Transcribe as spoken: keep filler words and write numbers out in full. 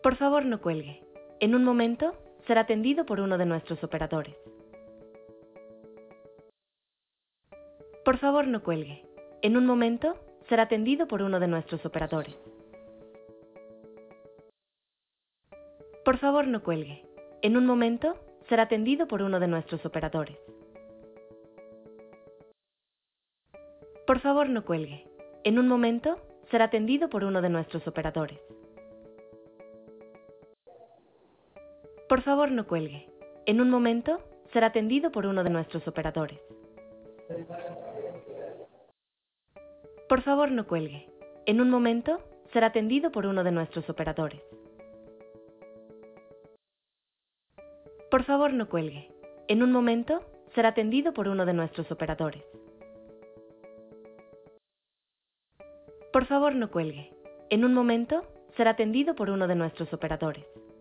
Por favor, no cuelgue. En un momento, será atendido por uno de nuestros operadores. Por favor, no cuelgue. En un momento, será atendido por uno de nuestros operadores. Por favor, no cuelgue. En un momento, será atendido por uno de nuestros operadores. Por favor, no cuelgue. En un momento, será atendido por uno de nuestros operadores. Por favor, no cuelgue. En un momento, será atendido por uno de nuestros operadores. Por favor, no cuelgue. En un momento, será atendido por uno de nuestros operadores. Por favor, no cuelgue. En un momento, será atendido por uno de nuestros operadores. Por favor, no cuelgue. En un momento, será atendido por uno de nuestros operadores.